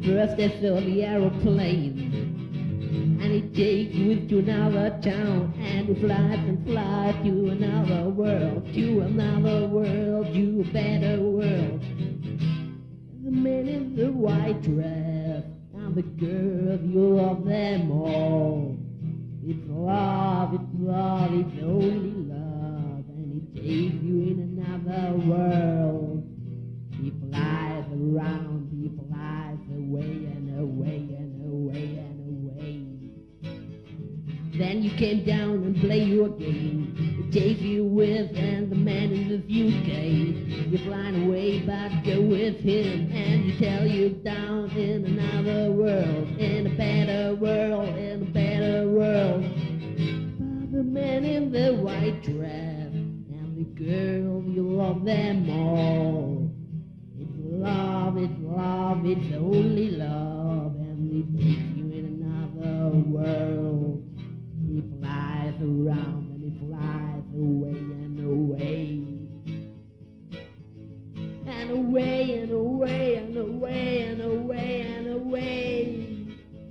First they saw the aeroplane, and it takes you to another town, and it flies and flies to another world, to a better world. The man in the white dress and the girl, you love them all. It's love, it's only love, and it takes you in another world. He flies around, he flies away and away and away and away. Then you came down and play your game. It takes you with and the man in the suitcase. You're flying away, but go with him, and you tell you down in another world, in a better world, in a better world. But the man in the white dress and the girl, you love them all. It's only love, and it takes you in another world. He flies around and he flies away and away. And away and away and away and away and away.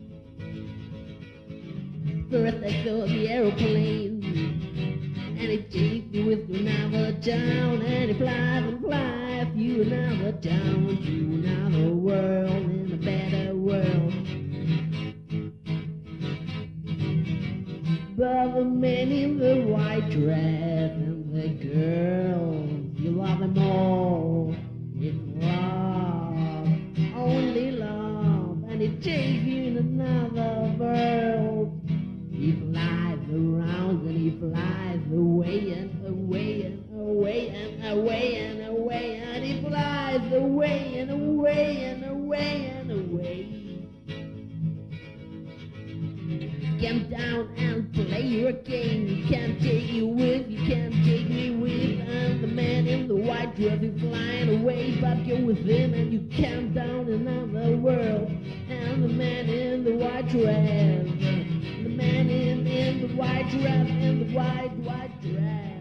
First I saw the aeroplane, and it takes you with another town, and it flies and flies you another town, to another world, in a better world. But the man in the white dress and the girl, you love them all. It's love, only love, and it takes you in another world. He flies around and he flies away and away and away and away and away, and he flies away and away and away and away. Come down and play your game. You can't take you with, you can't take me with. And the man in the white dress is flying away, but go with him and you come down another world. And the man in the white dress, the man in the white dress, in the white dress.